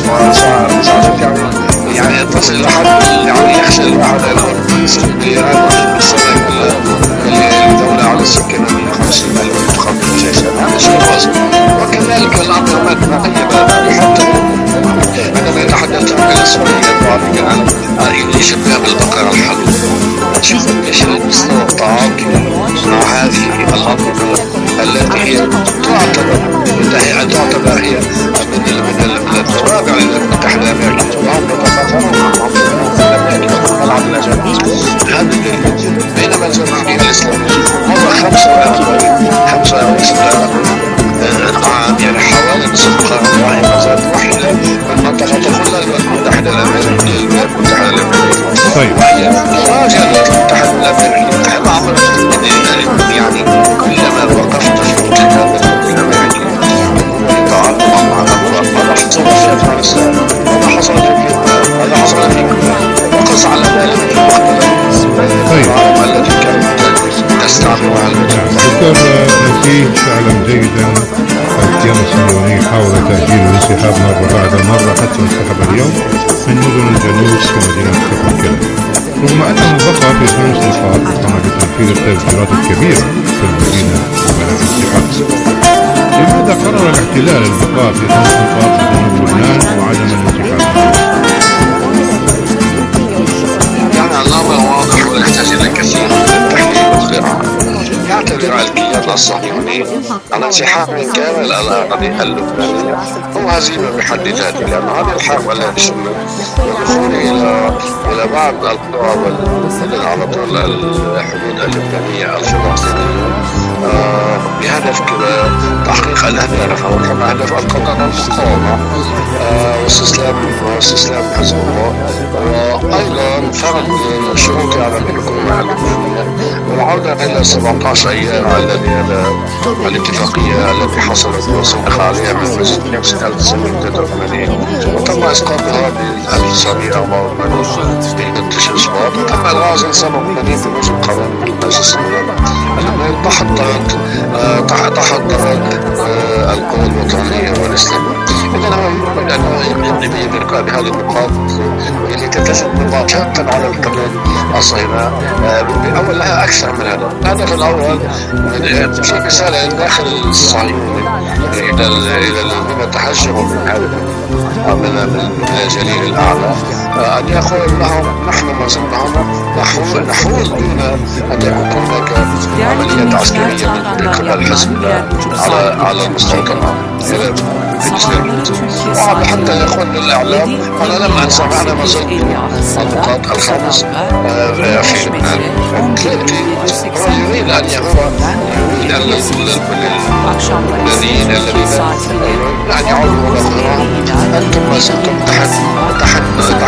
يعني تصل إلى حد يعني يخشى الواحد يكون سلبيات السنة الدولة على السكان 50 مليون تخطط شيء هذا شيء واضح. وكذلك الأنظمات المعينة حتى عندما يتحدث عن الإسرائيليات عن يشبه بالبقرة الحلوب شوف ايش المستوى التعاطي مع هذه الأنظمة التي هي تعتبر هي من التوابع للولايات المتحدة الأمريكية وهم يتفاخرون مع منظمة ملعب الأجانب. هذا الدليل بينما الجمهورية الإسلامية مضى 25 عام يعني حوالي نصف قرن وهي ما زالت وحيدة من منطقة كلها الولايات المتحدة الأمريكية. طيب راجع الولايات المتحدة الأمريكية عبر يعني كلما وقفت في الكتاب الأمريكي تعلق مع الأمر ماذا حصل في أفغانستان ماذا حصل في فيتنام ماذا حصل في وقص على ذلك المختلف التي كانت تستعملها دكتور نسيه تعلم جيدا الكيان الصهيوني حاول تأجيل الانسحاب مرة بعد مرة حتى انسحب اليوم من مدن الجنوب كمدينة كفر. رغم أنه بقى في 5 نقاط قام بتنفيذ التفجيرات الكبيرة في المدينة وبناء الانسحاب. لماذا قرر الاحتلال البقاء في 5 نقاط في جنوب لبنان وعدم الانسحاب؟ يعني الأمر واضح ويحتاج إلى كثير من التحليل والقراءة. يعتبر الكيان الصهيوني الانسحاب من كامل الأراضي اللبنانية هو هزيمة بحد ذاته، لأن هذه الحرب التي شملت والدخول إلى بعض القرى على طول الحدود اللبنانية الفلسطينية بهدف تحقيق الأهداف أو كما هدف القضاء على المقاومة واستسلام حزب الله وأيضا فرض شروط على الحكومة اللبنانية والعودة إلى 17 أيام الاتفاقية التي حصلت وصلنا عليها من فلسطين سنة 1983 وتم إسقاطها ب 1984 بانتشار شباط وتم إلغاز 1980 في موسم قانون المجلس اللبناني تحت القوى الوطنية والإسلامية. إذن هو يمكن أن يقضي بإلقاء بهذه النقاط اللي تتسم مباشرة على القانون الصهيوني. أول لها أكثر من هذا. الهدف الأول في رسالة داخل الصهيوني إلى الذين تهجروا من هذا من جليل الأعلى أن يقول لهم نحن ما زلنا نحول دون أن يكون هناك عملية عسكرية من قبل حزب الله على المستوى وحتى يقول للإعلام أنا لم أنسى أنا ما زلت النقاط الخامس في لبنان. هو يريد أن الذين أن يعودوا إلى الغرام. أنتم ما زلتم تحت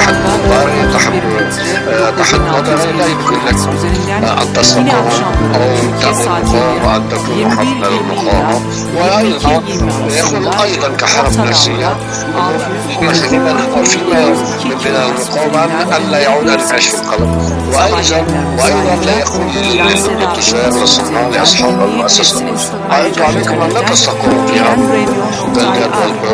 وضعي لا يمكن لكم أن تستقروا أو تقوموا وأن تكونوا حفنا للمقاومة. وأيضا يقول أيضا كحرب نفسية فيما من بناء المقاومة أن لا يعود العيش في القلب. وأيضا لا يقول للتجار والصناع لأصحاب المؤسسة أنتم عليكم أن لا تستقروا في هذا البلدات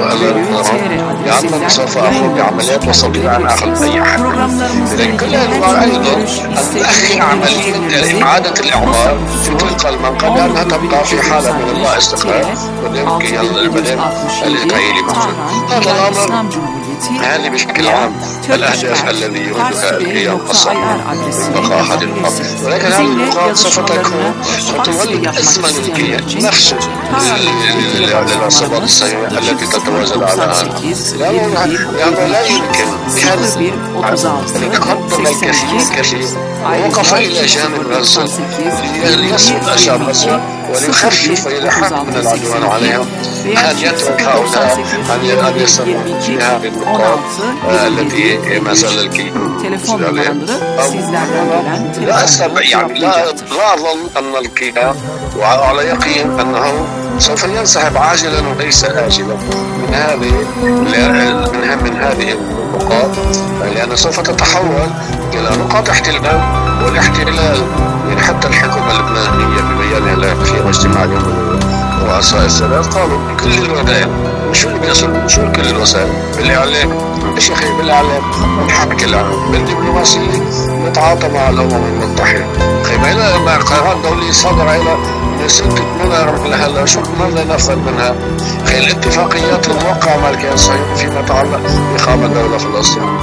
لأنني سوف أقوم بعمليات واستطيع أن أخذ أي أحد. إذن كل هذا أيضا أن تأخي عملية إعادة الإعمار في تلك المنطقة لأنها تبقى في حالة من اللا استقرار ويمكن المدن الإسرائيلي مقصود. هذا الأمر هذه بشكل عام الأهداف الذي يريدها القيام الصحيح من بقاء أحد الأرض. ولكن هذه النقاط سوف تولد أزمة ملكية نفسه للعصابات السيئة التي تتوازن على هذا. لأنه لا يمكن بهذا أن يقدم الكثير ووقف إلى جانب غزة ليسعد أشعار غزة وليخفف ويلحق من العدوان عليهم أن يترك هؤلاء أن يصلوا في هذه النقاط التي ما زال الكيد لا أستطيع يعني لا أظن أن الكيد وعلى يقين أنه سوف ينسحب عاجلا وليس آجلا من هذه النقاط لأن سوف تتحول إلى نقاط احتلال والاحتلال يعني حتى الحكومة اللبنانية ببيانها الأخير اجتماع اليوم رؤساء السادات قالوا بكل الوسائل شو اللي بيصير شو كل الوسائل بالإعلام يا أخي بالإعلام بالحركة العام بالدبلوماسية نتعاطى مع الأمم المتحدة ما قرار دولي صدر إلى من 6 دولار لهلا شو ماذا نفذ منها الاتفاقيات الموقعة مع الكيان الصهيوني فيما يتعلق بإقامة دولة فلسطين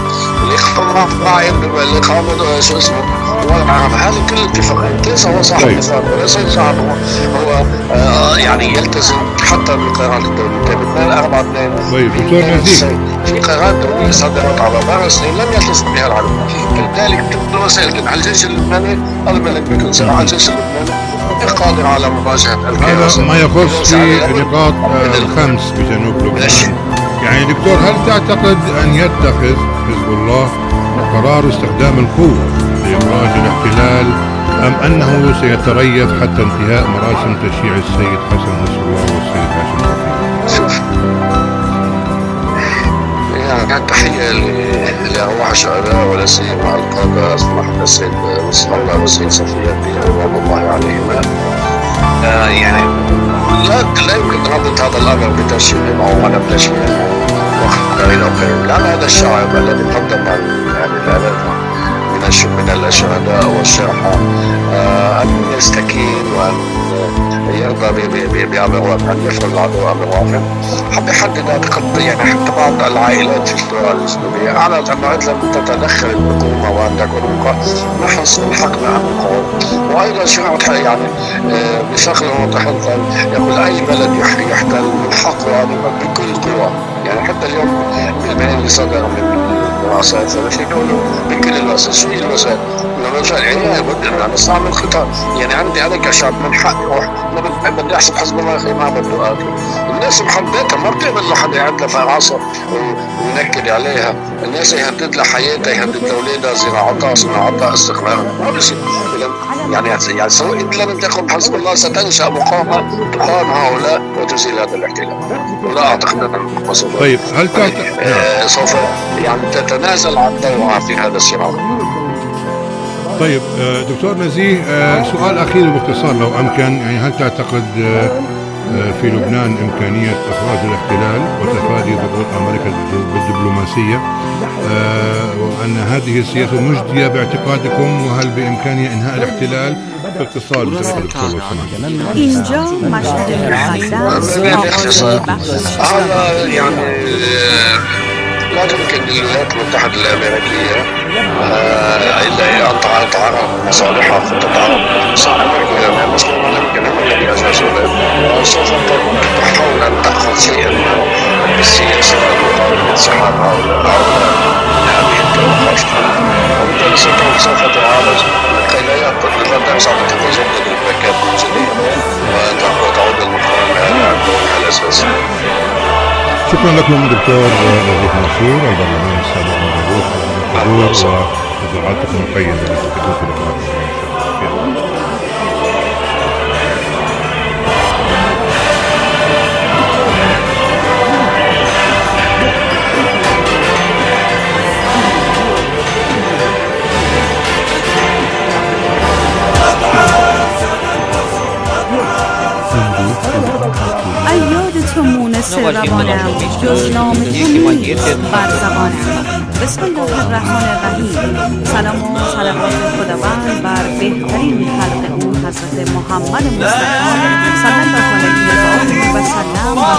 الإقامة شو اسمه هذه كل الاتفاقيات ليس هو صاحب الاتفاق وليس صاحب هو يعني يلتزم حتى بالقرارات الدولية بالمال 4-2 في قرارات دولية صدرت على مر السنين لم يلتزم بها العالم. لذلك كل الوسائل على الجيش اللبناني الملك بيكون سرعة على الجيش اللبناني قادر على مواجهة هذا ما يخص في نقاط الخمس بجنوب لبنان. يعني دكتور هل تعتقد أن يتخذ حزب الله قرار استخدام القوة لإخراج الاحتلال أم أنه سيتريث حتى انتهاء مراسم تشييع السيد حسن نصر الله والسيد هاشم شفيق؟ يعني تحية لأرواح الشهداء ولا سيما القادة أصبح السيد نصر الله والسيد صفية رضوان الله عليهما. يعني لا يمكن ربط هذا الأمر بتشييع أو عدم تشييع وقت إلى آخره لأن هذا الشعب الذي قدم يعني الآلاف من الشهداء والشرحى أن يستكين وأن يرضى بأمر واقع أن يفرض العدو أمر واقع حب يحدد يعني حتى بعض العائلات في الدول الإسلامية أعلنت أنه إذا لم تتدخل الحكومة وأن تكون نحن سنحقنا عن القوم. وأيضا شرعت يعني بشكل واضح يقول أي بلد يحتل من حقه أن بكل قوة يعني حتى اليوم بالبيان اللي صدر من رؤساء الثلاثة يقولوا بكل الوسائل شو هي الوسائل؟ الرجال يعني لابد أن نستعمل القتال يعني عندي أنا كشعب من حقي أروح بدي أحسب حزب الله ما بده آكل الناس محددتها ما بتقبل لحد يعد لها عصا وينكد عليها الناس يهدد لها حياتها يهدد لأولادها زراعتها صناعتها استقرارها ما بيصير يعني سواء إن لم تقم حزب الله ستنشأ مقاومة تقاوم هؤلاء وتزيل هذا الاحتلال ولا أعتقد أن طيب هل سوف يعني تتنازل عن دورها في هذا الصراع. طيب دكتور نزيه سؤال أخير باختصار لو أمكن يعني هل تعتقد في لبنان إمكانية إخراج الاحتلال وتفادي ضغوط أمريكا بالدبلوماسية وأن هذه السياسة مجدية باعتقادكم؟ وهل بإمكانها إنهاء الاحتلال؟ باختصار بطريقة الدكتور لو سمحت. اینجا مشهد مقدس هذا يعني لا يمكن للولايات المتحدة الأمريكية إلا أن تعرض مصالحها في التعرض صاحب الولايات المسلمة لكن هذا الأساس سوف تحاول أن تأخذ شيئا بالسياسة مقابل انسحاب هؤلاء هذه التوقف وبالتالي سوف تعالج لكي لا صعب تتجدد البركات الجديدة وتعود المقاومة على الأساس. شكرا لكم دكتور نظيف منصور البرلمان السابق من الحضور وإضاءاتكم القيمة التي تكون في لقاء. یادتون مونس روانم جز نام تو نیست بر زبانم. بسم الله الرحمن الرحیم. سلام و صلوات خداوند بر بهترین خلق او حضرت محمد مصطفی صلی الله علیه و سلم و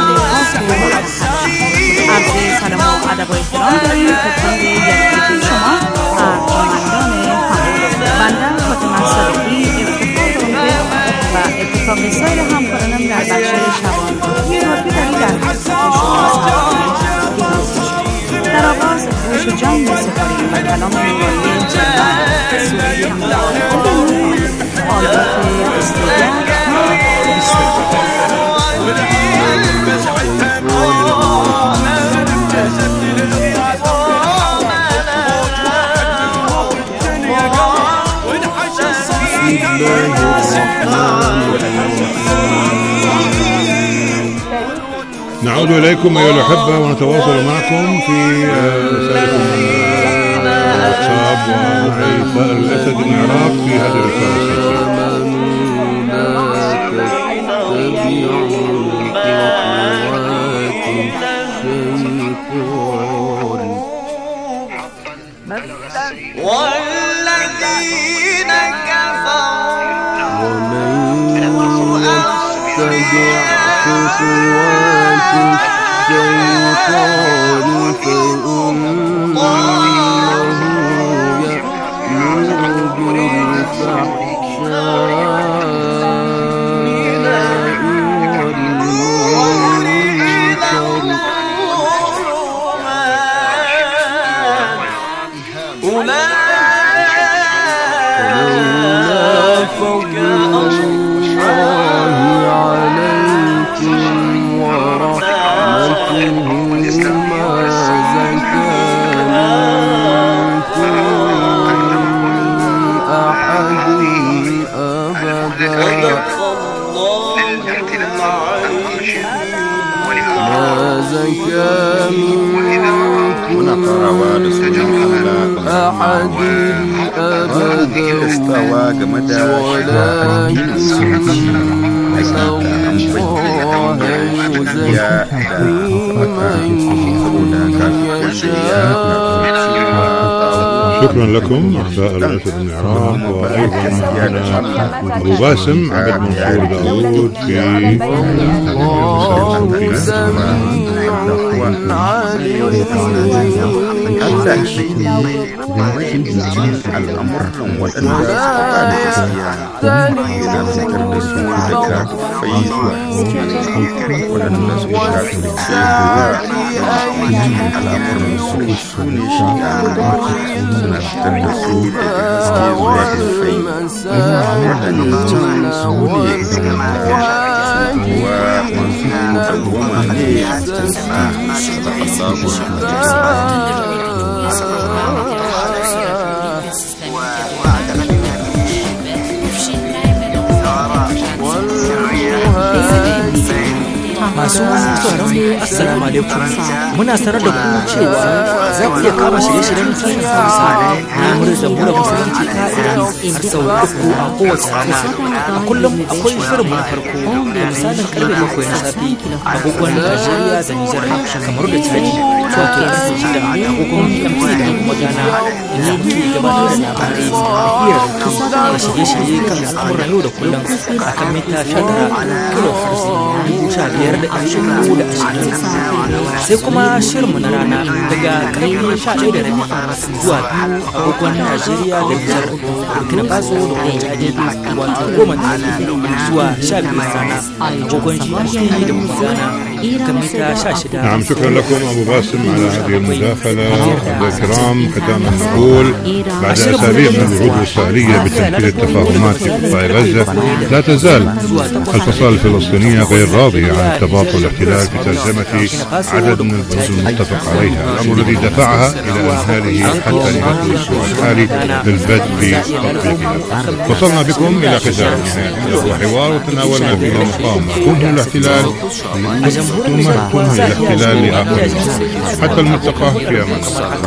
عرض سلام و ادب و احترام داریم خدمت یکی شما ارجمندان هم. بنده فاطمه صادقی و اتفاق سایر همکارانم در بخش شبانگاهی رادیو در خدمت شما در آغاز گوش جان سپاریم و کلام نورانی جلال سوری آلات استودیو نعود إليكم أيها الأحبة ونتواصل معكم في رسائلكم الواتساب ومعي فائر الأسد من العراق في هذه الرسالة الصوتية. والذين كفروا ومن يتبع خطوات الشيطان فإنه يأمر بالفحشاء استوى جمدا شكرا لكم أخفاء الأسد من العراق. وأيضا أبو باسم عبد منصور داود masu sauraron assalamu alaikum muna sanar da ku cewa za ku iya kama shirye-shiryen sashen Hausa na murar jamhuriyar musulunci ta Iran har sau 3 a kowace rana. A kullum akwai shirinmu na farko da misalin karfe 7 na safe agogon Najeriya da Nijar kamar da Chadi, wato karfe 6 da agogon MT da kuma gudana inda muke gabatar da labarai hirarraki da shirye-shirye kan al'amuran yau da kullum a kan mita 19 kilohertz 15,220 sai kuma shirinmu na rana daga karfe 11:30 zuwa 2 agogon Najeriya da Nijar, Burkina Faso da kuma Chadi, wato 10 zuwa 12 rana agogon GMT da kuma Ghana kan mita 16. نعم، شكرا لكم أبو باسم على هذه المداخلة. أحبائي الكرام، ختاما نقول بعد أسابيع من الوعود الإسرائيلية بتنفيذ التفاهمات في قطاع غزة، لا تزال الفصائل الفلسطينية غير راضية عن تباطؤ الاحتلال في ترجمة عدد من البنود المتفق عليها، الأمر الذي دفعها إلى إمهاله حتى نهاية الأسبوع الحالي للبدء بتطبيقها. وصلنا بكم إلى ختام نهاية الحوار، وتناولنا فيه مقاومة كنه الاحتلال تمهل الاحتلال لآخر حتى الملتقى في أمان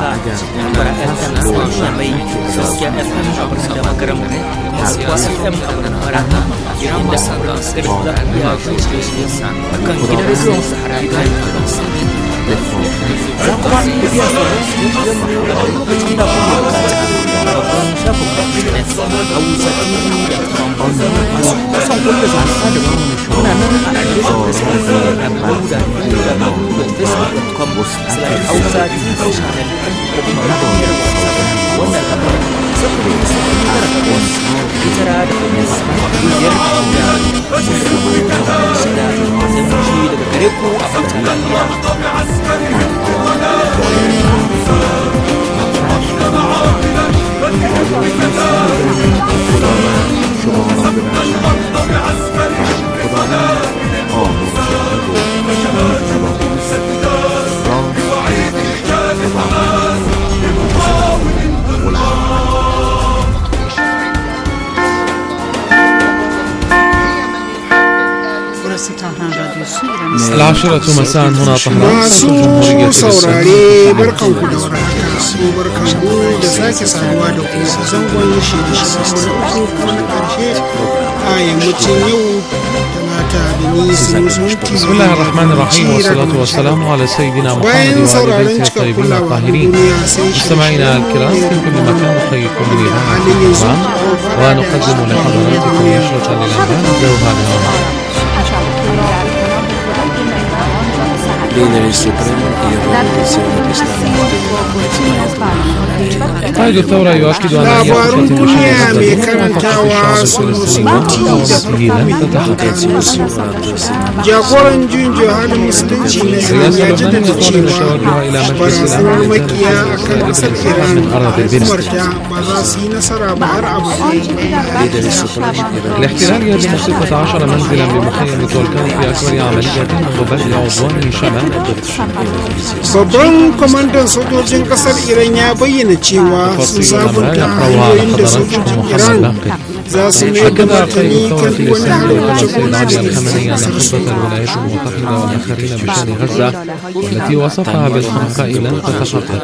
العاشرة مساء هنا طهران جمهورية saurare barkanku da warhaka barkanku da sake saduwa da ku a zangon shirye-shiryen na uku kuma na karshe a yammacin yau بسم الله الرحمن الرحيم والصلاة والسلام على سيدنا محمد وآل بيته الطيبين الطاهرين. مستمعينا الكرام في كل مكان نحييكم بنهاية القرآن ونقدم لحضراتكم نشرة للأنباء نبدأها اليوم. قائد الثورة يؤكد أن أي خطة بشأن jagoran juyin jihadin musulunci na Iran ya jaddada cewa barazanar makiya a kan kasar Iran umarta ba za su yi nasara ba har abada. الاحتلال يهدم 16 منزلا بمخيم طولكان في أكبر عملية منذ بدء عدوان شمال القدس. Babban kwamandan sojojin kasar Iran ya bayyana cewa sun sabunta hanyoyin da sojojin Iran za su mai da martani kan wani harin wuce السيد علي الخامنئي أن خطة الولايات المتحدة والآخرين بشأن غزة والتي وصفها بالخنقة لن تتحقق.